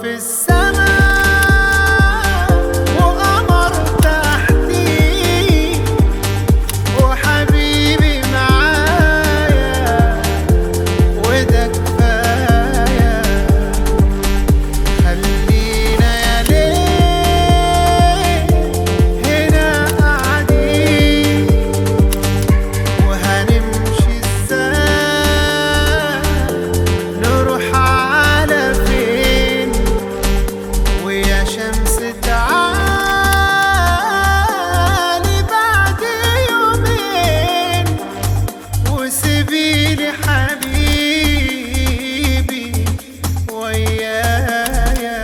في السماء وقمر تحتي وحبيبي معايا وده كفاية. خلينا يا ليل هنا قاعدين وهنمشي ازاي نروح على فين؟ ويا شمس تعالي بعد يومين وسيبيلي حبيبي ويايا.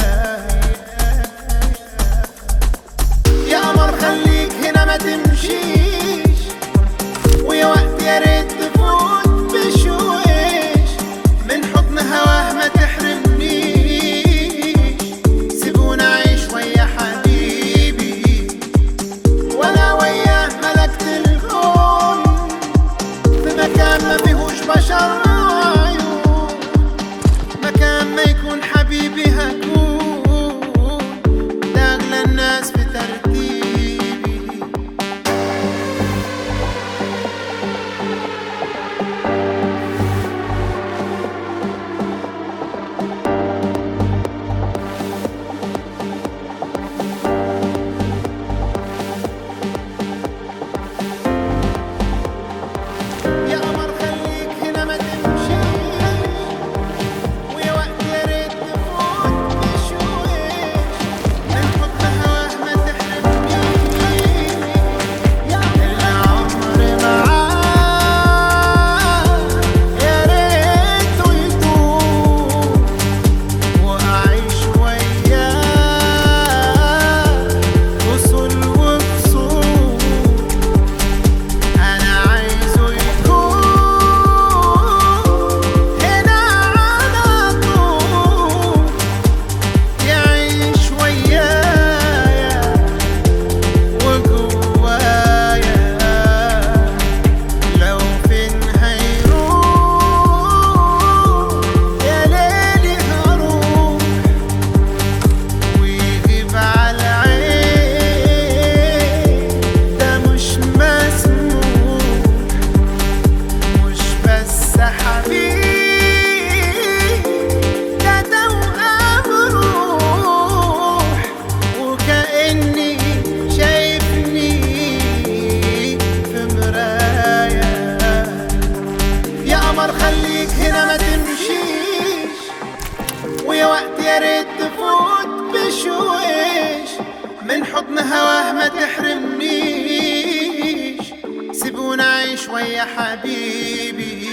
يا قمر خليك هنا ما تمشيش ويا وقت يا ريت تفوت بشويش من حضن هواه ما تحرمنيش. سيبونا عيش ويا حبيبي وانا وياه ملكت الكون في مكان ما فيهوش بشر عيون. مكان ما يكون حبيبي هكون لاغلى الناس في ترتيبي. يا قمر خليك هنا ما تمشيش ويا وقت يا ريت تفوت بشويش من حضن هواه ما تحرمنيش. العمر معاه يا ريته يطول وأعيش وياه وصول وكسور. أنا عايزه يكون هنا على طول يعيش ويايا وجوايا. لو فين هيروح يا ليلي هروح ويغيب على العين ده مش مسموح. مش بس حبيب ده توأم روح وكأني شايفني في مراية. يا قمر خليك هنا ما تمشيش ويا وقت يا ريت تفوت بشويش من حضن هواه ما تحرمنيش. سيبونا عيش ويا حبيبي